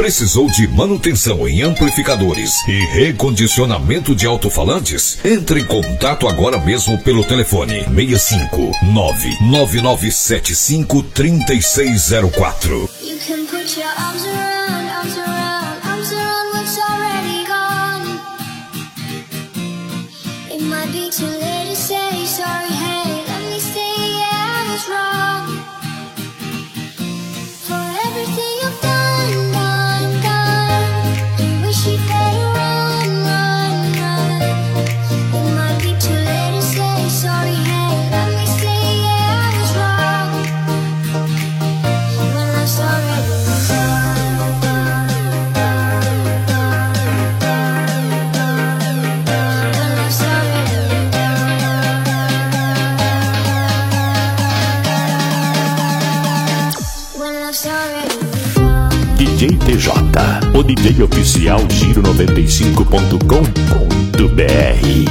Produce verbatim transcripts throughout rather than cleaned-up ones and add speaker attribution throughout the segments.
Speaker 1: Precisou de manutenção em amplificadores e recondicionamento de alto-falantes? Entre em contato agora mesmo pelo telefone seis cinco nove nove nove sete cinco três seis zero quatro.
Speaker 2: You can put your arms around, arms around, arms around what's already gone. It might be too late to say sorry, hey, let me say yeah, I was wrong. For everything you've done, done, done, you wish you'd better run, run, run. It might be too late to say sorry, hey, let me say yeah, I was wrong. When love's already
Speaker 3: D J T J, o D J oficial Giro noventa e cinco ponto com ponto B R.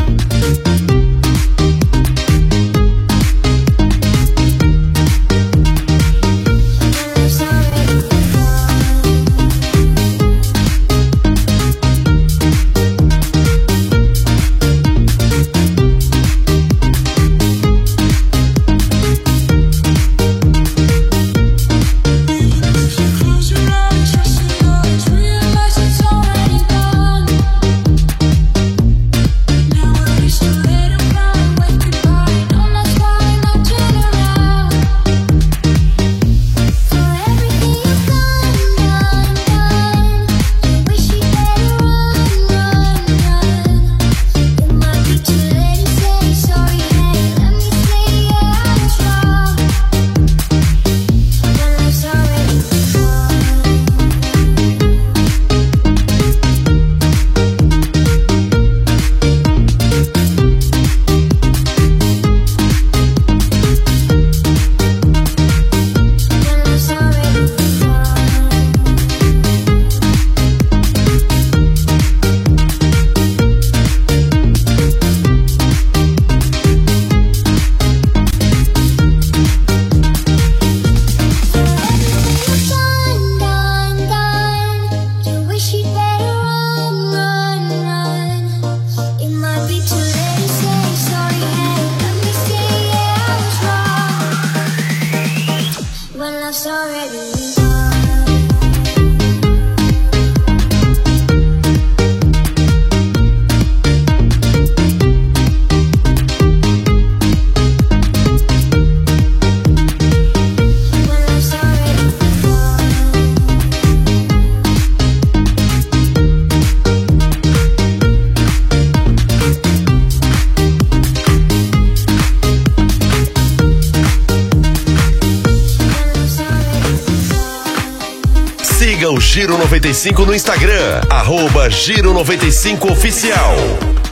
Speaker 4: Siga o Giro noventa e cinco no Instagram, arroba Giro noventa e cinco Oficial.